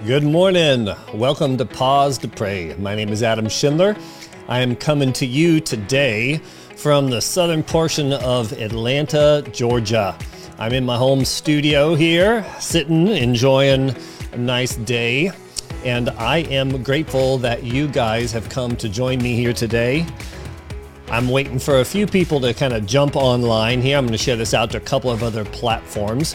Good morning. Welcome to Pause to Pray. My name is Adam Schindler. I am coming to you today from the southern portion of Atlanta, Georgia. I'm in my home studio here, sitting, enjoying a nice day, and I am grateful that you guys have come to join me here today. I'm waiting for a few people to kind of jump online here. I'm going to share this out to a couple of other platforms.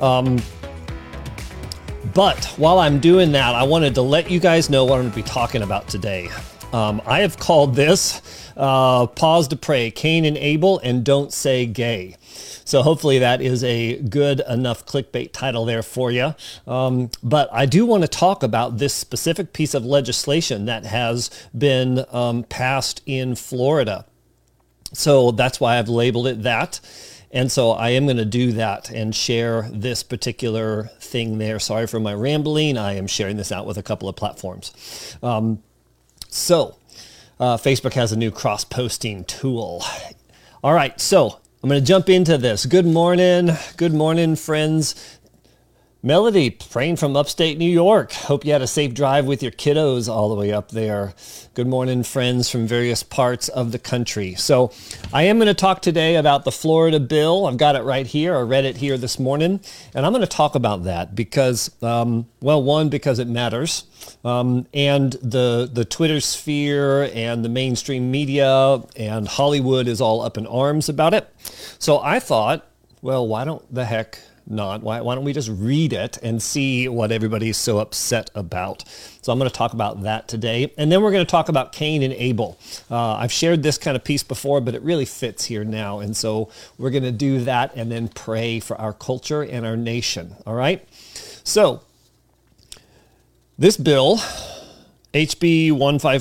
But while I'm doing that, I wanted to let you guys know what I'm going to be talking about today. I have called this Pause to Pray, Cain and Abel, and Don't Say Gay. So hopefully that is a good enough clickbait title there for you. But I do want to talk about this specific piece of legislation that has been passed in Florida. So that's why I've labeled it that. And so I am going to do that and share this particular thing there. Sorry for my rambling. I am sharing this out with a couple of platforms. Facebook has a new cross-posting tool. All right, so I'm going to jump into this. Good morning, friends. Melody, praying from upstate New York. Hope you had a safe drive with your kiddos all the way up there. Good morning, friends from various parts of the country. So I am going to talk today about the Florida bill. I've got it right here. I read it here this morning. And I'm going to talk about that because, because it matters. And the Twitter sphere and the mainstream media and Hollywood is all up in arms about it. So I thought, well, why don't the heck not? Why don't we just read it and see what everybody's so upset about? So I'm going to talk about that today. And then we're going to talk about Cain and Abel. I've shared this kind of piece before, but it really fits here now. And so we're going to do that and then pray for our culture and our nation. All right? So this bill, HB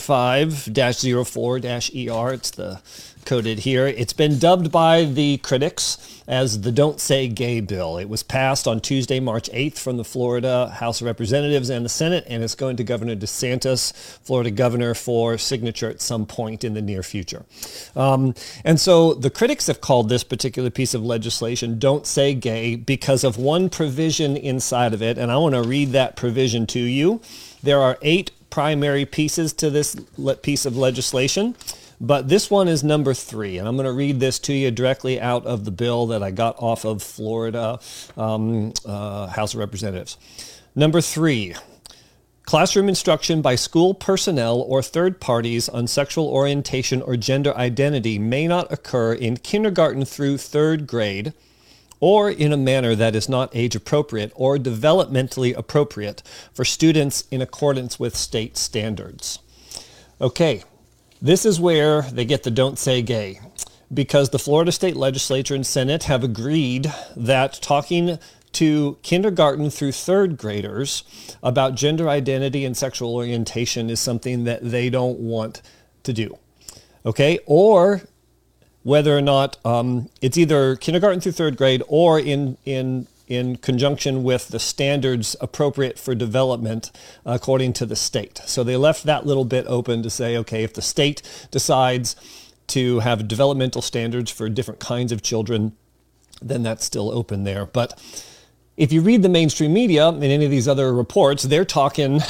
155-04-ER, it's the coded here. It's been dubbed by the critics as the Don't Say Gay bill. It was passed on Tuesday, March 8th from the Florida House of Representatives and the Senate, and it's going to Governor DeSantis, Florida governor, for signature at some point in the near future. And so the critics have called this particular piece of legislation Don't Say Gay because of one provision inside of it, and I want to read that provision to you. There are 8 primary pieces to this piece of legislation. But this one is number 3, and I'm going to read this to you directly out of the bill that I got off of Florida House of Representatives. Number 3, classroom instruction by school personnel or third parties on sexual orientation or gender identity may not occur in kindergarten through 3rd grade or in a manner that is not age appropriate or developmentally appropriate for students in accordance with state standards. Okay. This is where they get the Don't Say Gay, because the Florida State Legislature and Senate have agreed that talking to kindergarten through 3rd graders about gender identity and sexual orientation is something that they don't want to do. Okay? Or whether or not it's either kindergarten through 3rd grade or in conjunction with the standards appropriate for development according to the state. So they left that little bit open to say, okay, if the state decides to have developmental standards for different kinds of children, then that's still open there. But if you read the mainstream media and any of these other reports, they're talking,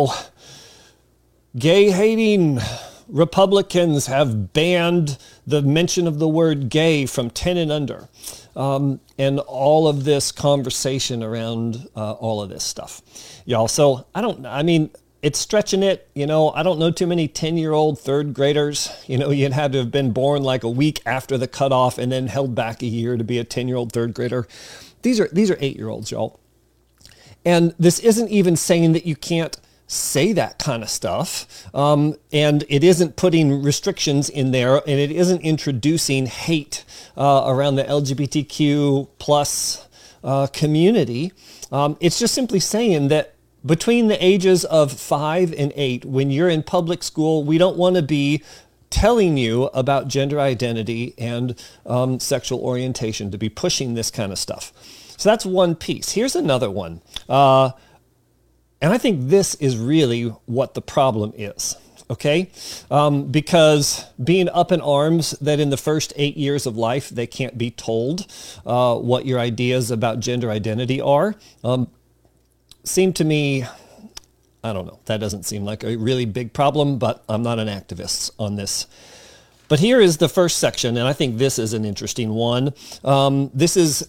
gay-hating Republicans have banned the mention of the word gay from 10 and under. And all of this conversation around all of this stuff. Y'all, so it's stretching it. I don't know too many 10-year-old 3rd graders. You'd had to have been born like a week after the cutoff and then held back a year to be a 10-year-old 3rd grader. These are 8-year-olds, y'all. And this isn't even saying that you can't say that kind of stuff. And it isn't putting restrictions in there, and it isn't introducing hate around the LGBTQ plus community. It's just simply saying that between the ages of 5 and 8, when you're in public school, we don't want to be telling you about gender identity and sexual orientation, to be pushing this kind of stuff. So that's one piece. Here's another one. And I think this is really what the problem is, okay? Because being up in arms that in the first 8 years of life, they can't be told what your ideas about gender identity are, seem to me I don't know. That doesn't seem like a really big problem, but I'm not an activist on this. But here is the first section, and I think this is an interesting one. This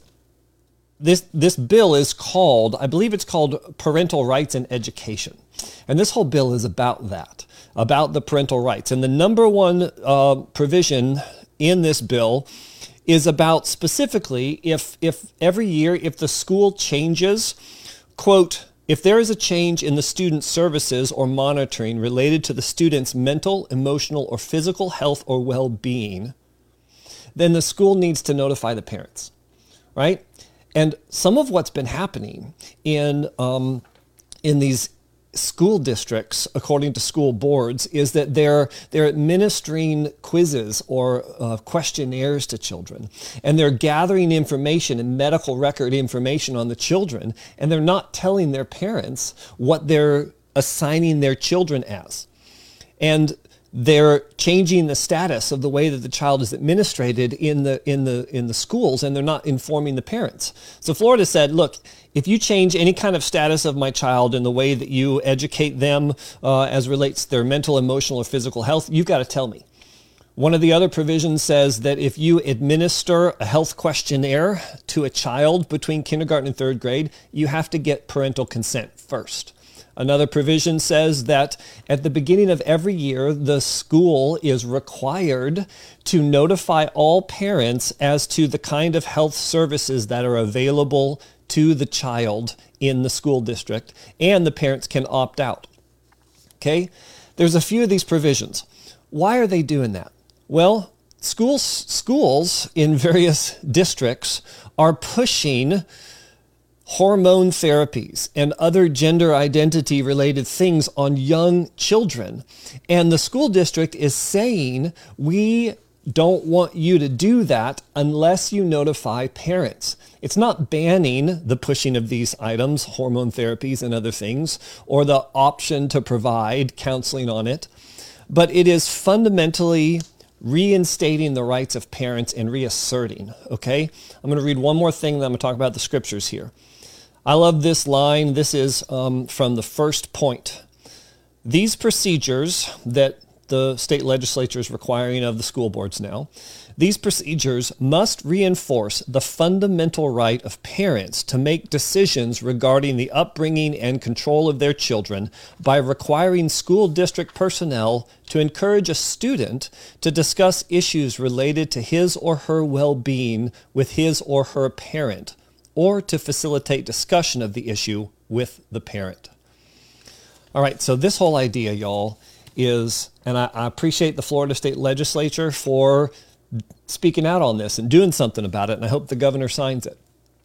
bill is called, I believe it's called Parental Rights and Education. And this whole bill is about that, about the parental rights. And the number one provision in this bill is about specifically if every year, if the school changes, quote, if there is a change in the student services or monitoring related to the student's mental, emotional, or physical health or well-being, then the school needs to notify the parents, right? And some of what's been happening in these school districts, according to school boards, is that they're administering quizzes or questionnaires to children, and they're gathering information and medical record information on the children, and they're not telling their parents what they're assigning their children as. And they're changing the status of the way that the child is administrated in the schools, and they're not informing the parents. So Florida said, look, if you change any kind of status of my child in the way that you educate them as relates to their mental, emotional, or physical health, you've got to tell me. One of the other provisions says that if you administer a health questionnaire to a child between kindergarten and third grade, you have to get parental consent first. Another provision says that at the beginning of every year, the school is required to notify all parents as to the kind of health services that are available to the child in the school district, and the parents can opt out. Okay? There's a few of these provisions. Why are they doing that? Well, schools in various districts are pushing hormone therapies and other gender identity related things on young children. And the school district is saying, we don't want you to do that unless you notify parents. It's not banning the pushing of these items, hormone therapies and other things, or the option to provide counseling on it, but it is fundamentally reinstating the rights of parents and reasserting, okay? I'm going to read one more thing, then I'm going to talk about the scriptures here. I love this line. This is from the first point. These procedures that the state legislature is requiring of the school boards now, these procedures must reinforce the fundamental right of parents to make decisions regarding the upbringing and control of their children by requiring school district personnel to encourage a student to discuss issues related to his or her well-being with his or her parent, or to facilitate discussion of the issue with the parent. All right, so this whole idea, y'all, is, and I appreciate the Florida State Legislature for speaking out on this and doing something about it, and I hope the governor signs it.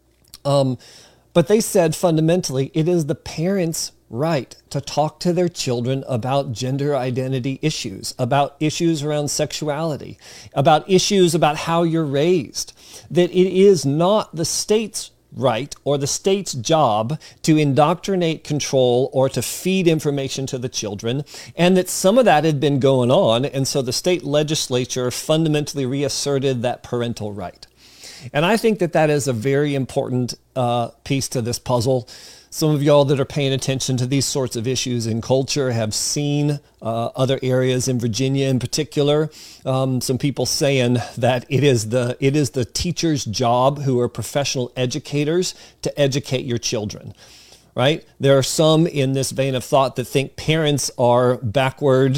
But they said fundamentally it is the parents' right to talk to their children about gender identity issues, about issues around sexuality, about issues about how you're raised, that it is not the state's right or the state's job to indoctrinate, control, or to feed information to the children, and that some of that had been going on, and so the state legislature fundamentally reasserted that parental right. And I think that that is a very important piece to this puzzle. Some of y'all that are paying attention to these sorts of issues in culture have seen other areas in Virginia in particular, some people saying that it is the teacher's job, who are professional educators, to educate your children, right? There are some in this vein of thought that think parents are backward,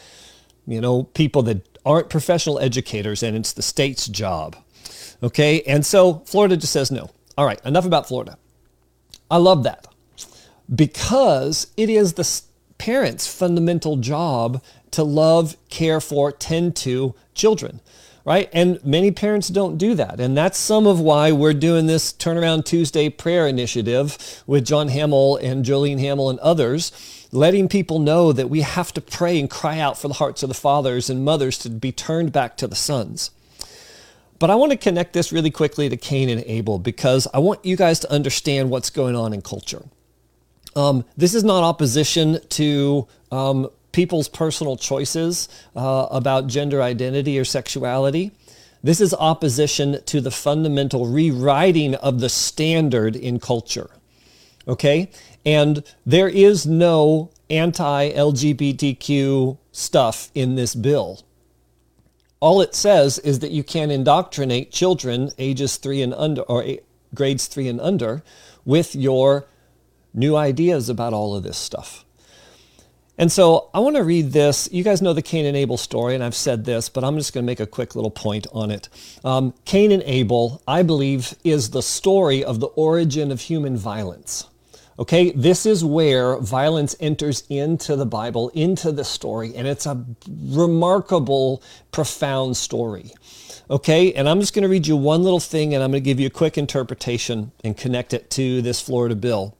people that aren't professional educators, and it's the state's job, okay? And so Florida just says no. All right, enough about Florida. I love that, because it is the parents' fundamental job to love, care for, tend to children, right? And many parents don't do that. And that's some of why we're doing this Turnaround Tuesday prayer initiative with John Hamill and Jolene Hamill and others, letting people know that we have to pray and cry out for the hearts of the fathers and mothers to be turned back to the sons. But I want to connect this really quickly to Cain and Abel, because I want you guys to understand what's going on in culture. This is not opposition to people's personal choices about gender identity or sexuality. This is opposition to the fundamental rewriting of the standard in culture. Okay? And there is no anti-LGBTQ stuff in this bill. All it says is that you can't indoctrinate children ages 3 and under, or grades 3 and under, with your new ideas about all of this stuff. And so I want to read this. You guys know the Cain and Abel story, and I've said this, but I'm just going to make a quick little point on it. Cain and Abel, I believe, is the story of the origin of human violence. Okay, this is where violence enters into the Bible, into the story, and it's a remarkable, profound story. Okay, and I'm just going to read you one little thing, and I'm going to give you a quick interpretation and connect it to this Florida bill.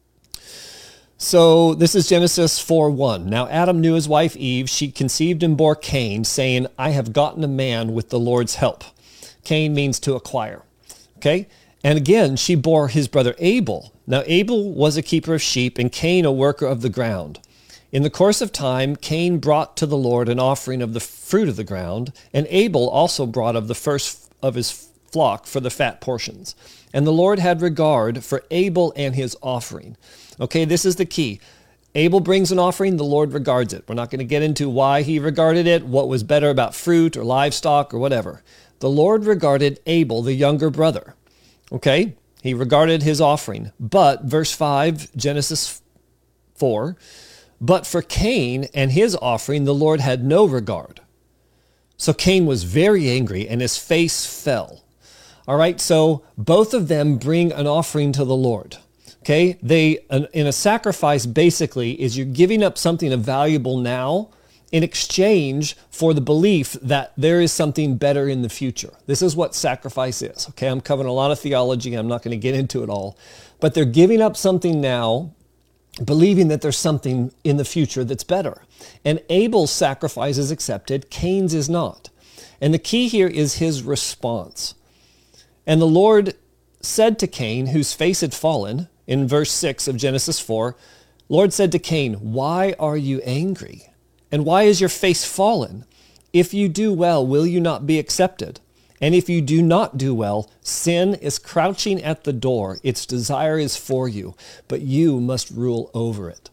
So this is Genesis 4:1. Now Adam knew his wife Eve. She conceived and bore Cain, saying, I have gotten a man with the Lord's help. Cain means to acquire. Okay? And again, she bore his brother Abel. Now Abel was a keeper of sheep, and Cain a worker of the ground. In the course of time, Cain brought to the Lord an offering of the fruit of the ground, and Abel also brought of the first of his flock for the fat portions. And the Lord had regard for Abel and his offering. Okay, this is the key. Abel brings an offering, the Lord regards it. We're not going to get into why he regarded it, what was better about fruit or livestock or whatever. The Lord regarded Abel, the younger brother. Okay, he regarded his offering. But, verse 5, Genesis 4, but for Cain and his offering, the Lord had no regard. So Cain was very angry and his face fell. All right, so both of them bring an offering to the Lord. Okay, in a sacrifice basically is you're giving up something of valuable now in exchange for the belief that there is something better in the future. This is what sacrifice is. Okay, I'm covering a lot of theology. I'm not going to get into it all. But they're giving up something now, believing that there's something in the future that's better. And Abel's sacrifice is accepted. Cain's is not. And the key here is his response. And the Lord said to Cain, whose face had fallen, in verse 6 of Genesis 4, Lord said to Cain, why are you angry? And why is your face fallen? If you do well, will you not be accepted? And if you do not do well, sin is crouching at the door. Its desire is for you, but you must rule over it.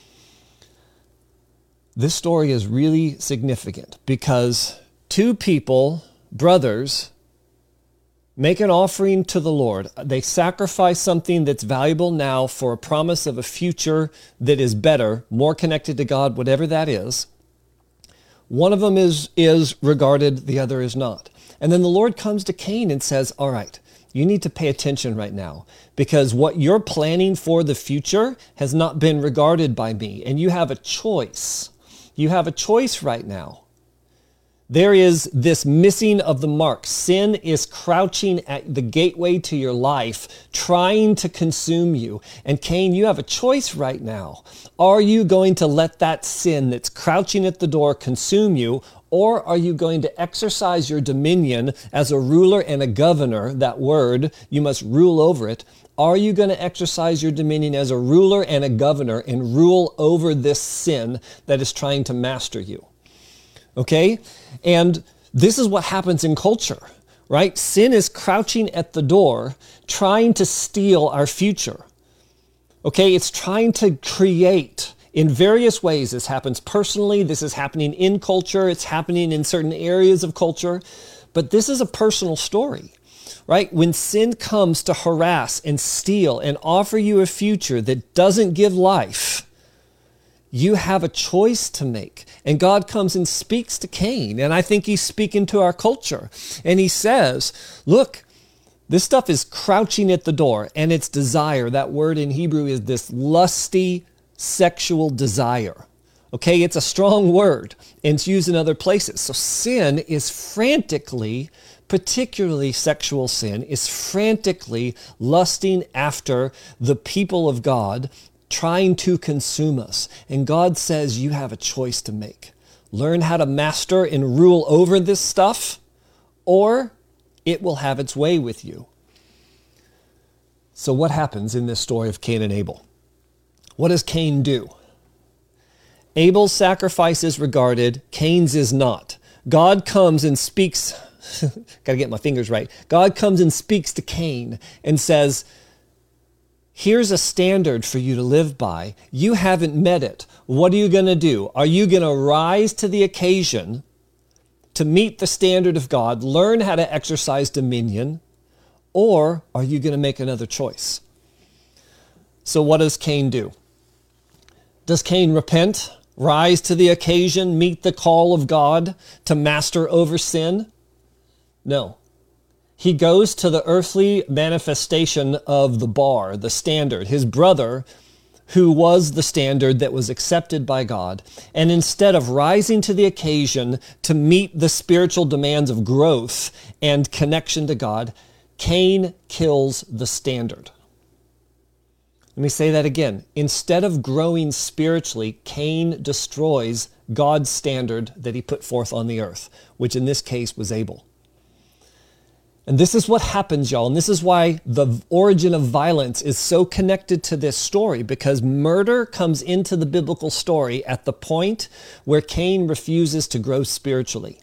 This story is really significant because two people, brothers, make an offering to the Lord. They sacrifice something that's valuable now for a promise of a future that is better, more connected to God, whatever that is. One of them is regarded, the other is not. And then the Lord comes to Cain and says, all right, you need to pay attention right now because what you're planning for the future has not been regarded by me. And you have a choice. You have a choice right now. There is this missing of the mark. Sin is crouching at the gateway to your life, trying to consume you. And Cain, you have a choice right now. Are you going to let that sin that's crouching at the door consume you, or are you going to exercise your dominion as a ruler and a governor, that word, you must rule over it. Are you going to exercise your dominion as a ruler and a governor and rule over this sin that is trying to master you? Okay? And this is what happens in culture, right? Sin is crouching at the door, trying to steal our future. Okay? It's trying to create in various ways. This happens personally. This is happening in culture. It's happening in certain areas of culture. But this is a personal story, right? When sin comes to harass and steal and offer you a future that doesn't give life, you have a choice to make. And God comes and speaks to Cain. And I think he's speaking to our culture. And he says, look, this stuff is crouching at the door. And its desire, that word in Hebrew is this lusty sexual desire. Okay, it's a strong word. And it's used in other places. So sin is frantically, particularly sexual sin, is frantically lusting after the people of God, trying to consume us. And God says you have a choice to make. Learn how to master and rule over this stuff, or it will have its way with you. So what happens in this story of Cain and Abel? What does Cain do? Abel's sacrifice is regarded, Cain's is not. God comes and speaks, got to get my fingers right. God comes and speaks to Cain and says, Here's a standard for you to live by. You haven't met it. What are you going to do? Are you going to rise to the occasion to meet the standard of God, learn how to exercise dominion, or are you going to make another choice? So what does Cain do? Does Cain repent, rise to the occasion, meet the call of God to master over sin? No. He goes to the earthly manifestation of the bar, the standard, his brother, who was the standard that was accepted by God. And instead of rising to the occasion to meet the spiritual demands of growth and connection to God, Cain kills the standard. Let me say that again. Instead of growing spiritually, Cain destroys God's standard that he put forth on the earth, which in this case was Abel. And this is what happens, y'all. And this is why the origin of violence is so connected to this story, because murder comes into the biblical story at the point where Cain refuses to grow spiritually.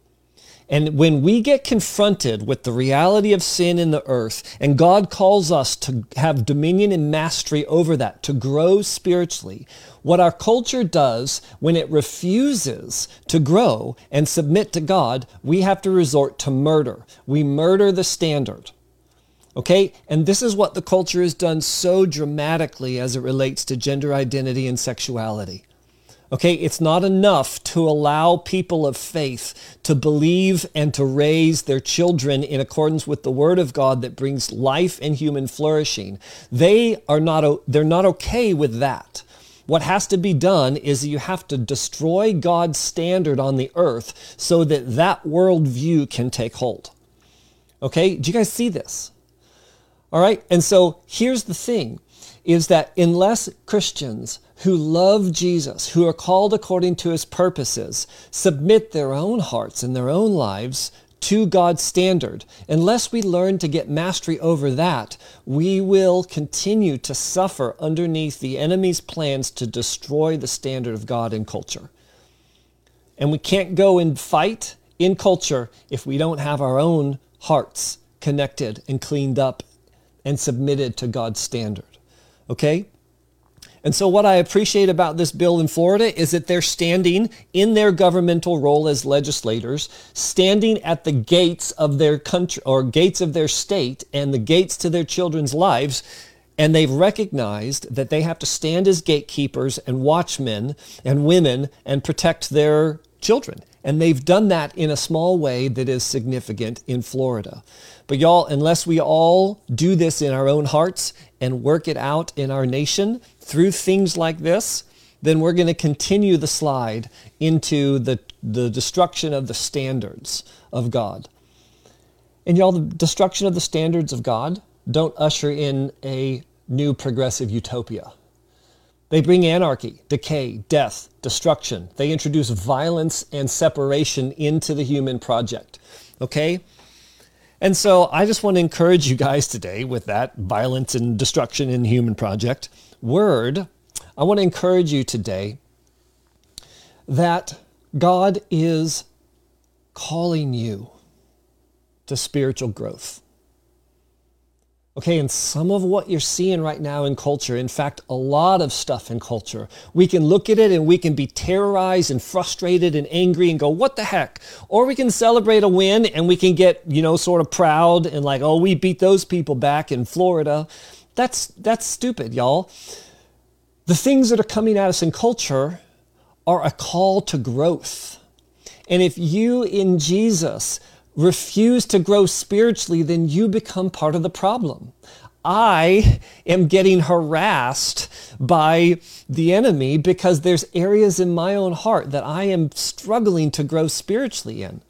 And when we get confronted with the reality of sin in the earth, and God calls us to have dominion and mastery over that, to grow spiritually, what our culture does when it refuses to grow and submit to God, we have to resort to murder. We murder the standard. Okay? And this is what the culture has done so dramatically as it relates to gender identity and sexuality. Okay, it's not enough to allow people of faith to believe and to raise their children in accordance with the Word of God that brings life and human flourishing. They're not okay with that. What has to be done is you have to destroy God's standard on the earth so that that worldview can take hold. Okay, do you guys see this? All right, and so here's the thing, is that unless Christians who love Jesus, who are called according to his purposes, submit their own hearts and their own lives to God's standard, unless we learn to get mastery over that, we will continue to suffer underneath the enemy's plans to destroy the standard of God in culture. And we can't go and fight in culture if we don't have our own hearts connected and cleaned up and submitted to God's standard. Okay? And so what I appreciate about this bill in Florida is that they're standing in their governmental role as legislators, standing at the gates of their country or gates of their state and the gates to their children's lives. And they've recognized that they have to stand as gatekeepers and watchmen and women and protect their children. And they've done that in a small way that is significant in Florida. But y'all, unless we all do this in our own hearts and work it out in our nation through things like this, then we're going to continue the slide into the destruction of the standards of God. And y'all, the destruction of the standards of God don't usher in a new progressive utopia. They bring anarchy, decay, death, destruction. They introduce violence and separation into the human project. Okay? And so I just want to encourage you guys today with that violence and destruction in the human project word. I want to encourage you today that God is calling you to spiritual growth. Okay, and some of what you're seeing right now in culture, in fact, a lot of stuff in culture, we can look at it and we can be terrorized and frustrated and angry and go, what the heck? Or we can celebrate a win and we can get, sort of proud and like, oh, we beat those people back in Florida. That's stupid, y'all. The things that are coming at us in culture are a call to growth. And if you in Jesus refuse to grow spiritually, then you become part of the problem. I am getting harassed by the enemy because there's areas in my own heart that I am struggling to grow spiritually in.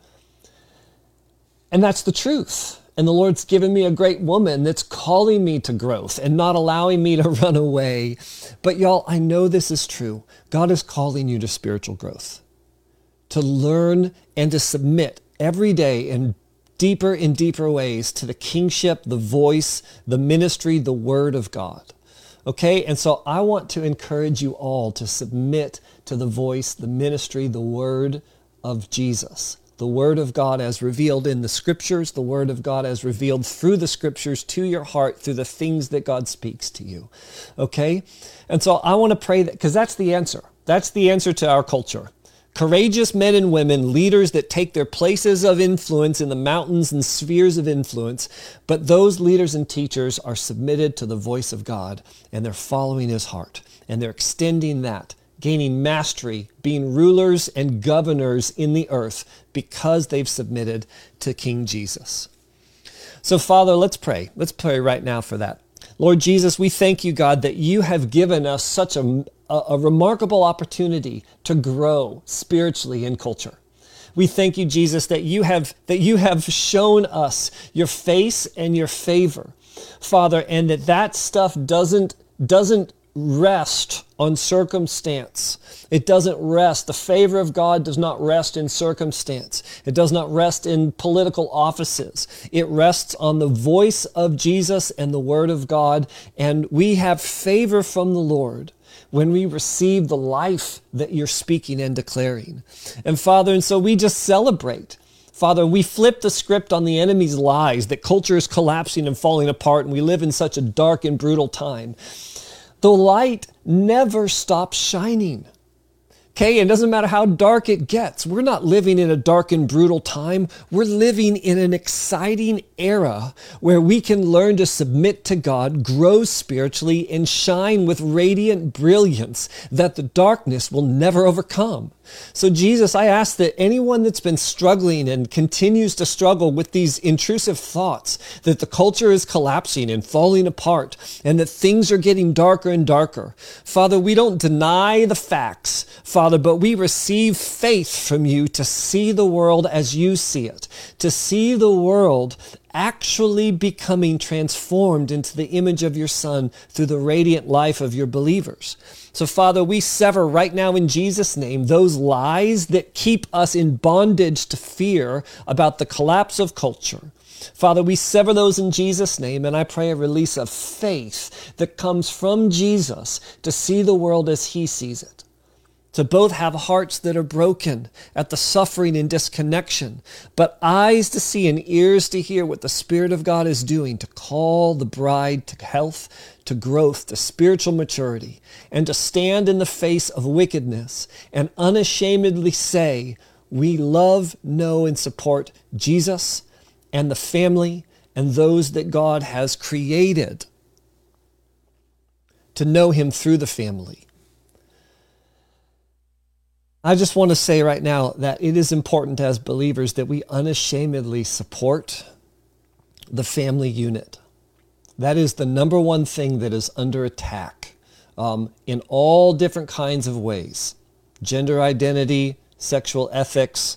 And that's the truth. And the Lord's given me a great woman that's calling me to growth and not allowing me to run away. But y'all, I know this is true. God is calling you to spiritual growth, to learn and to submit every day in deeper ways to the kingship, the voice, the ministry, the word of God. Okay? And so I want to encourage you all to submit to the voice, the ministry, the word of Jesus. the Word of God as revealed in the Scriptures, the Word of God as revealed through the Scriptures to your heart, through the things that God speaks to you. Okay? And so I want to pray that, because that's the answer. That's the answer to our culture. Courageous men and women, leaders that take their places of influence in the mountains and spheres of influence, but those leaders and teachers are submitted to the voice of God, and they're following His heart, and they're extending that, gaining mastery, being rulers and governors in the earth because they've submitted to King Jesus. So, Father, let's pray. Let's pray right now for that. Lord Jesus, we thank you, God, that you have given us such a remarkable opportunity to grow spiritually in culture. We thank you, Jesus, that you have shown us your face and your favor, Father, and that stuff doesn't rest on circumstance. It doesn't rest. The favor of God does not rest in circumstance. It does not rest in political offices. It rests on the voice of Jesus and the Word of God, and we have favor from the Lord when we receive the life that you're speaking and declaring. And Father, and so we just celebrate. Father, we flip the script on the enemy's lies, that culture is collapsing and falling apart, and we live in such a dark and brutal time. The light never stops shining. Okay, it doesn't matter how dark it gets. We're not living in a dark and brutal time. We're living in an exciting era where we can learn to submit to God, grow spiritually, and shine with radiant brilliance that the darkness will never overcome. So Jesus, I ask that anyone that's been struggling and continues to struggle with these intrusive thoughts, that the culture is collapsing and falling apart, and that things are getting darker and darker. Father, we don't deny the facts, Father, but we receive faith from you to see the world as you see it, to see the world actually becoming transformed into the image of your Son through the radiant life of your believers. So, Father, we sever right now in Jesus' name those lies that keep us in bondage to fear about the collapse of culture. Father, we sever those in Jesus' name, and I pray a release of faith that comes from Jesus to see the world as He sees it. To both have hearts that are broken at the suffering and disconnection, but eyes to see and ears to hear what the Spirit of God is doing to call the bride to health, to growth, to spiritual maturity, and to stand in the face of wickedness and unashamedly say, we love, know, and support Jesus and the family and those that God has created to know Him through the family. I just want to say right now that it is important as believers that we unashamedly support the family unit. That is the number one thing that is under attack in all different kinds of ways. Gender identity, sexual ethics,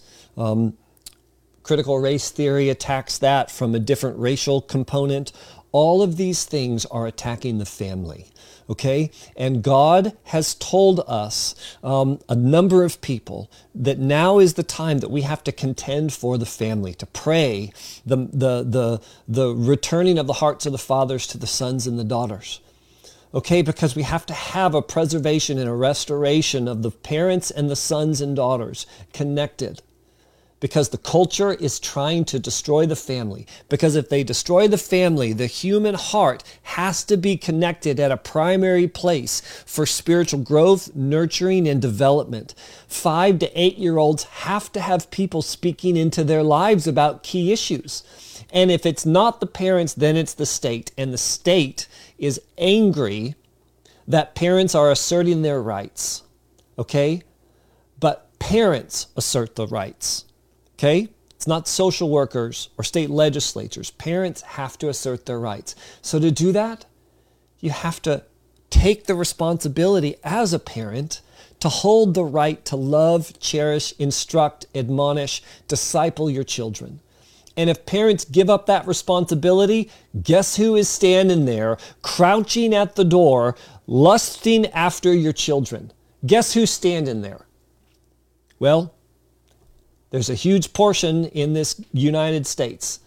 critical race theory attacks that from a different racial component. All of these things are attacking the family. Okay? And God has told us, a number of people, that now is the time that we have to contend for the family, to pray the returning of the hearts of the fathers to the sons and the daughters. Okay? Because we have to have a preservation and a restoration of the parents and the sons and daughters connected. Because the culture is trying to destroy the family. Because if they destroy the family, the human heart has to be connected at a primary place for spiritual growth, nurturing, and development. 5 to 8-year-olds have to have people speaking into their lives about key issues. And if it's not the parents, then it's the state. And the state is angry that parents are asserting their rights. Okay? But parents assert the rights. Okay? It's not social workers or state legislatures. Parents have to assert their rights. So to do that, you have to take the responsibility as a parent to hold the right to love, cherish, instruct, admonish, disciple your children. And if parents give up that responsibility, guess who is standing there, crouching at the door, lusting after your children? Guess who's standing there? Well, there's a huge portion in this United States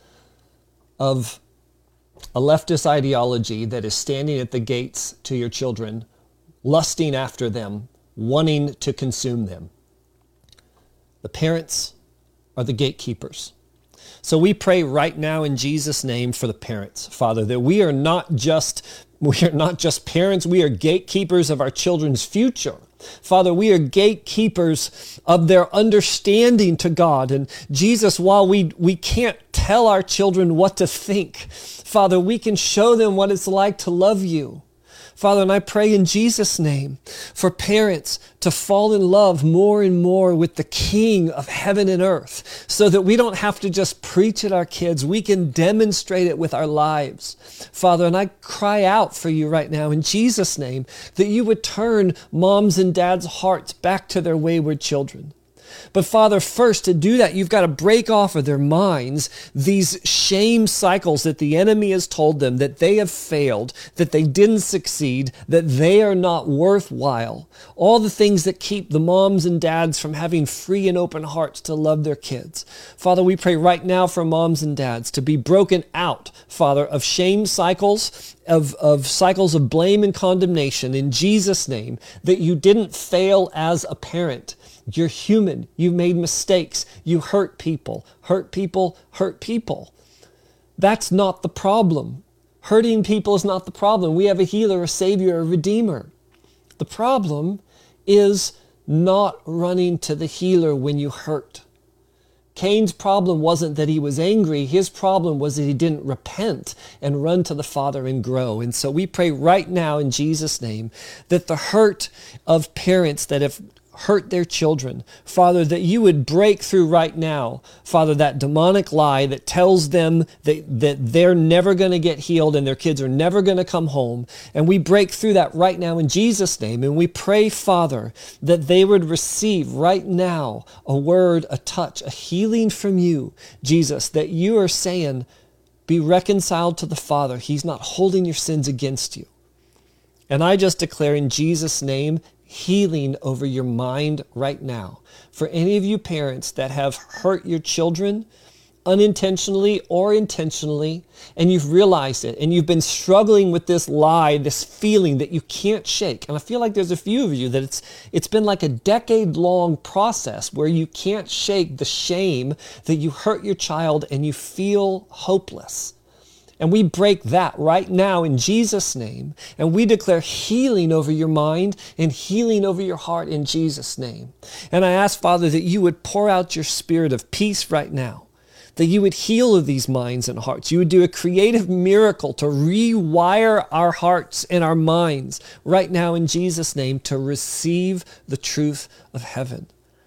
of a leftist ideology that is standing at the gates to your children, lusting after them, wanting to consume them. The parents are the gatekeepers. So we pray right now in Jesus' name for the parents, Father, that we are not just parents, we are gatekeepers of our children's future. Father, we are gatekeepers of their understanding to God. And Jesus, while we can't tell our children what to think, Father, we can show them what it's like to love you. Father, and I pray in Jesus' name for parents to fall in love more and more with the King of heaven and earth, so that we don't have to just preach at our kids. We can demonstrate it with our lives. Father, and I cry out for you right now in Jesus' name that you would turn moms and dads' hearts back to their wayward children. But Father, first to do that, you've got to break off of their minds these shame cycles that the enemy has told them that they have failed, that they didn't succeed, that they are not worthwhile. All the things that keep the moms and dads from having free and open hearts to love their kids. Father, we pray right now for moms and dads to be broken out, Father, of shame cycles, of cycles of blame and condemnation in Jesus' name, that you didn't fail as a parent. You're human. You made mistakes. You hurt people. Hurt people. Hurt people. That's not the problem. Hurting people is not the problem. We have a healer, a savior, a redeemer. The problem is not running to the healer when you hurt. Cain's problem wasn't that he was angry. His problem was that he didn't repent and run to the Father and grow. And so we pray right now in Jesus' name that the hurt of parents that have hurt their children, Father, that you would break through right now, Father, that demonic lie that tells them that they're never going to get healed and their kids are never going to come home. And we break through that right now in Jesus' name. And we pray, Father, that they would receive right now a word, a touch, a healing from you, Jesus, that you are saying, be reconciled to the Father. He's not holding your sins against you. And I just declare in Jesus' name, healing over your mind right now. For any of you parents that have hurt your children unintentionally or intentionally, and you've realized it, and you've been struggling with this lie, this feeling that you can't shake. And I feel like there's a few of you that it's been like a decade-long process where you can't shake the shame that you hurt your child and you feel hopeless. And we break that right now in Jesus' name. And we declare healing over your mind and healing over your heart in Jesus' name. And I ask, Father, that you would pour out your spirit of peace right now, that you would heal these minds and hearts. You would do a creative miracle to rewire our hearts and our minds right now in Jesus' name to receive the truth of heaven.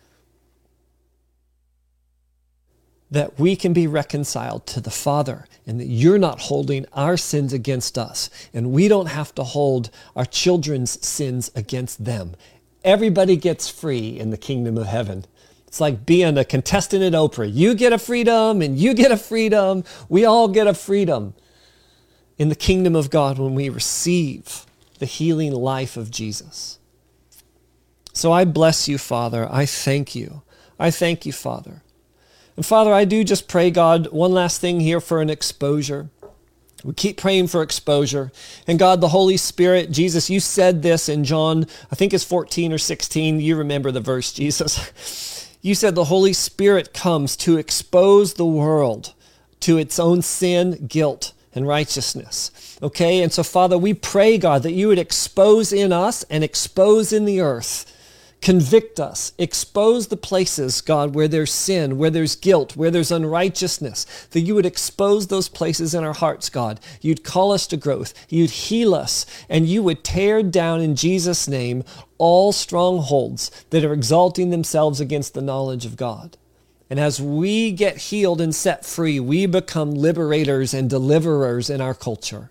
That we can be reconciled to the Father and that you're not holding our sins against us and we don't have to hold our children's sins against them. Everybody gets free in the kingdom of heaven. It's like being a contestant at Oprah. You get a freedom and you get a freedom. We all get a freedom in the kingdom of God when we receive the healing life of Jesus. So I bless you, Father. I thank you. I thank you, Father. And Father, I do just pray, God, one last thing here for an exposure. We keep praying for exposure. And God, the Holy Spirit, Jesus, you said this in John, I think it's 14 or 16. You remember the verse, Jesus. You said the Holy Spirit comes to expose the world to its own sin, guilt, and righteousness. Okay? And so, Father, we pray, God, that you would expose in us and expose in the earth. Convict us. Expose the places, God, where there's sin, where there's guilt, where there's unrighteousness, that you would expose those places in our hearts, God. You'd call us to growth. You'd heal us, and you would tear down in Jesus' name all strongholds that are exalting themselves against the knowledge of God. And as we get healed and set free, we become liberators and deliverers in our culture.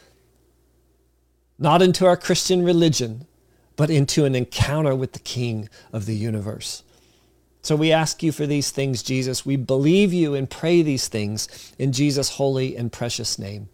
Not into our Christian religion, but into an encounter with the King of the universe. So we ask you for these things, Jesus. We believe you and pray these things in Jesus' holy and precious name.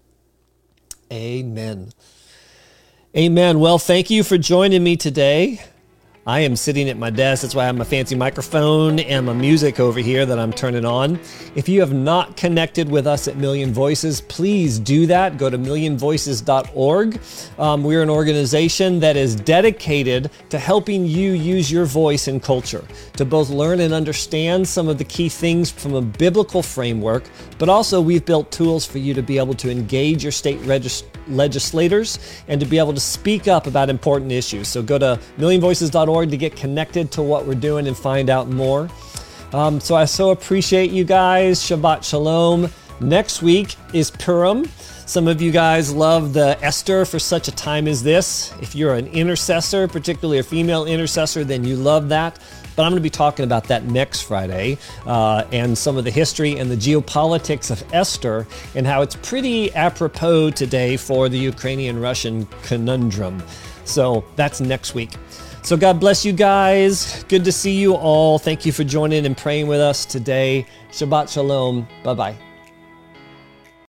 Amen. Amen. Well, thank you for joining me today. I am sitting at my desk. That's why I have my fancy microphone and my music over here that I'm turning on. If you have not connected with us at Million Voices, please do that. Go to millionvoices.org. We're an organization that is dedicated to helping you use your voice in culture, to both learn and understand some of the key things from a biblical framework, but also we've built tools for you to be able to engage your state legislators and to be able to speak up about important issues. So go to millionvoices.org to get connected to what we're doing and find out more. So I so appreciate you guys. Shabbat Shalom. Next week is Purim. Some of you guys love the Esther for such a time as this. If you're an intercessor, particularly a female intercessor, then you love that. But I'm going to be talking about that next Friday and some of the history and the geopolitics of Esther and how it's pretty apropos today for the Ukrainian-Russian conundrum. So that's next week. So God bless you guys. Good to see you all. Thank you for joining and praying with us today. Shabbat Shalom. Bye-bye.